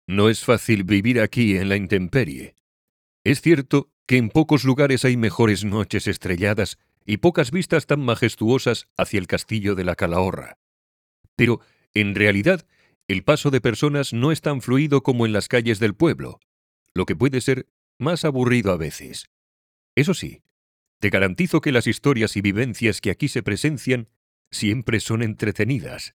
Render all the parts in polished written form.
No es fácil vivir aquí en la intemperie. Es cierto que en pocos lugares hay mejores noches estrelladas y pocas vistas tan majestuosas hacia el castillo de la Calahorra. Pero, en realidad, el paso de personas no es tan fluido como en las calles del pueblo, lo que puede ser más aburrido a veces. Eso sí, te garantizo que las historias y vivencias que aquí se presencian siempre son entretenidas.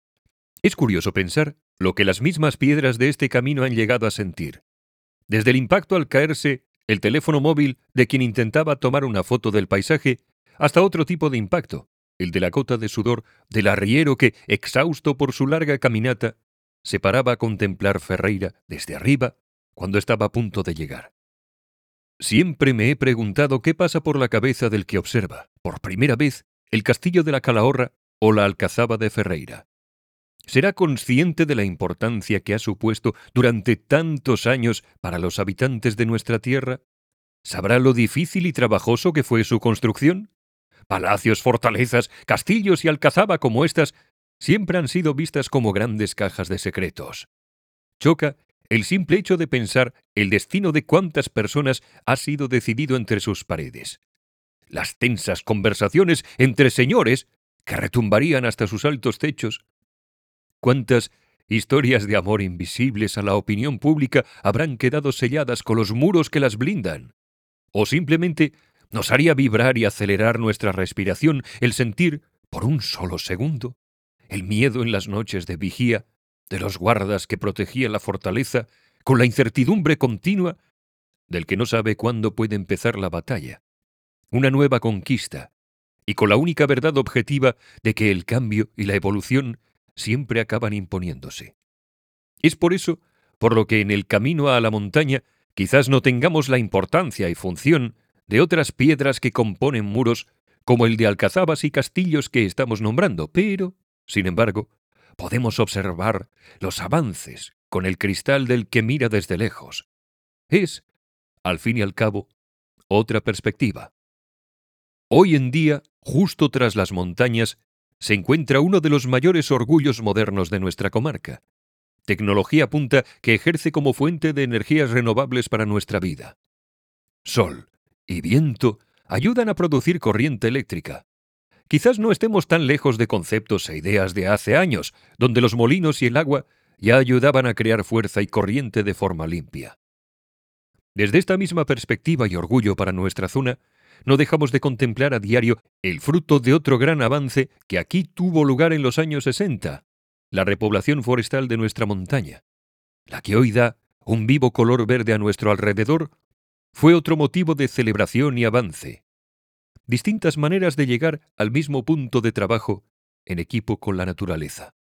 Es curioso pensar lo que las mismas piedras de este camino han llegado a sentir. Desde el impacto al caerse, el teléfono móvil de quien intentaba tomar una foto del paisaje, hasta otro tipo de impacto, el de la gota de sudor del arriero que, exhausto por su larga caminata, se paraba a contemplar Ferreira desde arriba cuando estaba a punto de llegar. Siempre me he preguntado qué pasa por la cabeza del que observa, por primera vez, el castillo de la Calahorra o la alcazaba de Ferreira. ¿Será consciente de la importancia que ha supuesto durante tantos años para los habitantes de nuestra tierra? ¿Sabrá lo difícil y trabajoso que fue su construcción? Palacios, fortalezas, castillos y alcazaba como estas siempre han sido vistas como grandes cajas de secretos. Choca el simple hecho de pensar el destino de cuántas personas ha sido decidido entre sus paredes. Las tensas conversaciones entre señores que retumbarían hasta sus altos techos. ¿Cuántas historias de amor invisibles a la opinión pública habrán quedado selladas con los muros que las blindan? ¿O simplemente nos haría vibrar y acelerar nuestra respiración el sentir, por un solo segundo, el miedo en las noches de vigía de los guardas que protegían la fortaleza con la incertidumbre continua del que no sabe cuándo puede empezar la batalla, una nueva conquista, y con la única verdad objetiva de que el cambio y la evolución siempre acaban imponiéndose? Es por eso por lo que en el camino a la montaña quizás no tengamos la importancia y función de otras piedras que componen muros como el de alcazabas y castillos que estamos nombrando, pero, sin embargo, podemos observar los avances con el cristal del que mira desde lejos. Es, al fin y al cabo, otra perspectiva. Hoy en día, justo tras las montañas, se encuentra uno de los mayores orgullos modernos de nuestra comarca. Tecnología punta que ejerce como fuente de energías renovables para nuestra vida. Sol y viento ayudan a producir corriente eléctrica. Quizás no estemos tan lejos de conceptos e ideas de hace años, donde los molinos y el agua ya ayudaban a crear fuerza y corriente de forma limpia. Desde esta misma perspectiva y orgullo para nuestra zona, no dejamos de contemplar a diario el fruto de otro gran avance que aquí tuvo lugar en los años 60, la repoblación forestal de nuestra montaña. La que hoy da un vivo color verde a nuestro alrededor fue otro motivo de celebración y avance. Distintas maneras de llegar al mismo punto de trabajo en equipo con la naturaleza.